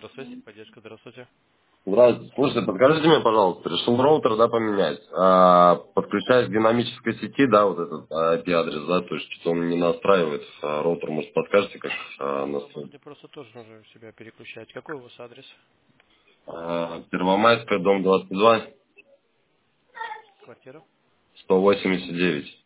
связи, поддержка, здравствуйте. Здравствуйте. Слушайте, подскажите мне, пожалуйста, решил роутер, да, поменять. Подключаясь к динамической сети, да, вот этот IP-адрес, да, то есть что-то он не настраивает. Роутер, может, подскажете, как Ну, настроить? оборудование просто тоже нужно себя переключать. Какой у вас адрес? Первомайская, дом 22, Квартира? 189.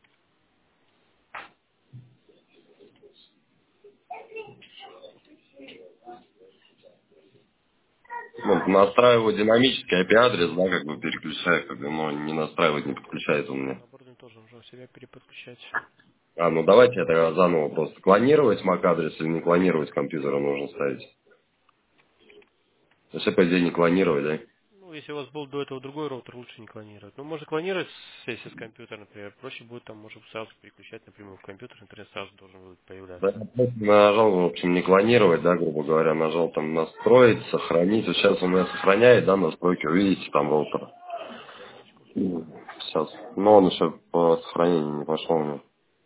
Ну, настраиваю динамический IP-адрес, да, как бы переключаю, как бы, но не настраивает, не подключает он мне. Оборудование тоже нужно себя переподключать. Ну давайте это заново просто. Клонировать MAC-адрес или не клонировать компьютера нужно ставить. Если, по идее, не клонировать, да? Ну, если у вас был до этого другой роутер, лучше не клонировать. Ну, можно клонировать, если с компьютера, например. Проще будет там, может, сразу переключать напрямую в компьютер, интернет сразу должен будет Да, появляться. я просто нажал, в общем, не клонировать, да, грубо говоря, нажал там настроить, сохранить. Вот сейчас у меня сохраняет, да, настройки, увидите, там роутер. Секундочку. Сейчас. Но он еще по сохранению не пошел у меня.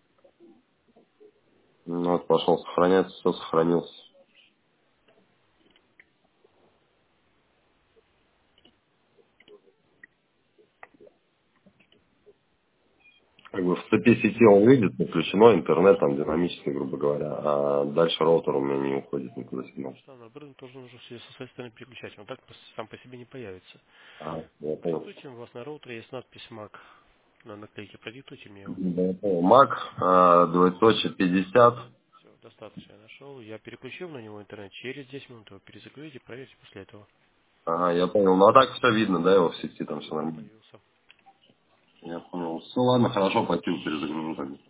Ну вот пошел сохраняться, все сохранился. Как бы в цепи сети он видит, подключено интернет, там динамически, грубо говоря, а дальше роутер у меня не уходит никуда То сигнал. же самое, оборудование тоже нужно с своей стороны переключать. Он так сам по себе не появится. Я понял. Продиктуйте, у вас на роутере есть надпись MAC на наклейке. Продиктуйте мне его. Да, я понял. Мак, двоеточие 50. Все, достаточно я нашел. Я переключил на него интернет. Через 10 минут его перезагрузите, проверьте после этого. Ага, я понял. Ну а так все видно, да, его в сети, там все Да, нормально. появился. Я понял. Все, ладно, хорошо, пойти перезагружу тогда.